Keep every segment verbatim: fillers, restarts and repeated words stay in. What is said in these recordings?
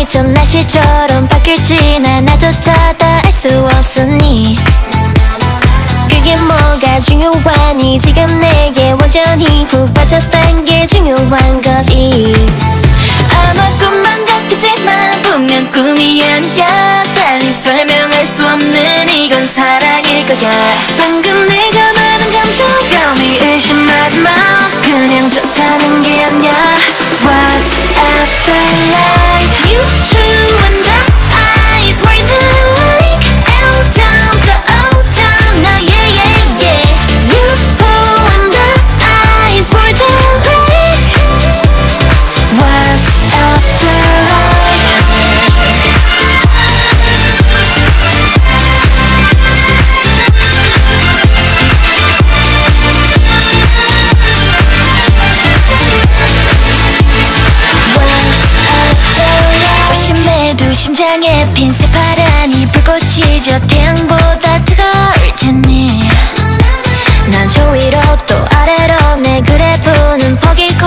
전 날씨처럼 바뀔지 난 나조차 다 알 수 없으니 그게 뭐가 중요하니 지금 내게 완전히 푹 빠졌단 게 중요한 거지 아마 꿈만 같겠지만 분명 꿈이 아니야 달리 설명할 수 없는 이건 사랑일 거야 방금 내가 말한 감정감이 의심하지 마 그냥 좋다는 게 아니야 What's after life You who and I is more than like L down to O down now yeah yeah yeah You who and I is more than like What's after life 조심해도 심장에 핀 새파란이 불꽃이 저 태양보다 뜨거울 테니 난 저 위로 또 아래로 내 그래프는 퍼기고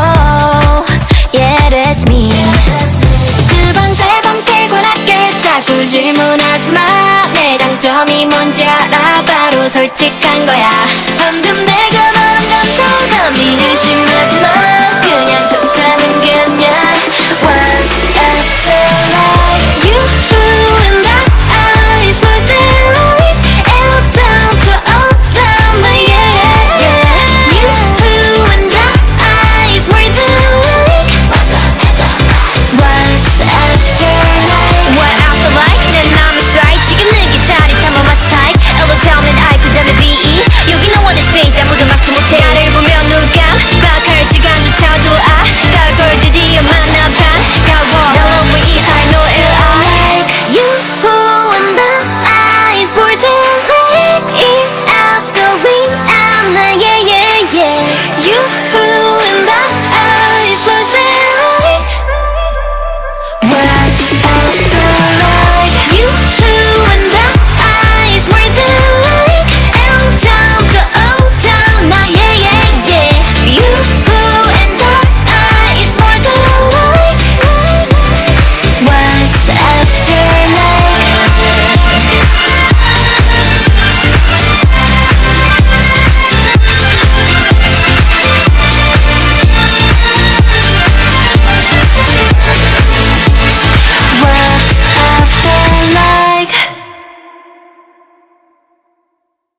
Yeah that's me 두 번 세 번 피곤하게 자꾸 질문하지 마 내 장점이 뭔지 알아 바로 솔직한 거야 방금 내가 말한 감정감이 의심하지 마 그냥 좋다는 게 아니야 What's after life You who and I is more than life L down to O down now yeah yeah You who and I is more than like What's after life What's after life What after life 내 맘을 strike 지금 느끼 짜릿함을 마치 type L로 타면 I 그 다음에 B E 여기 no one in space 아무도 막지 못해 나를 보면 눈 깜빡할 시간조차도 아까울 걸 드디어 만나 반가워 날 너무 이상해 no L I Like you who and I is more than like it outgoing I'm not yet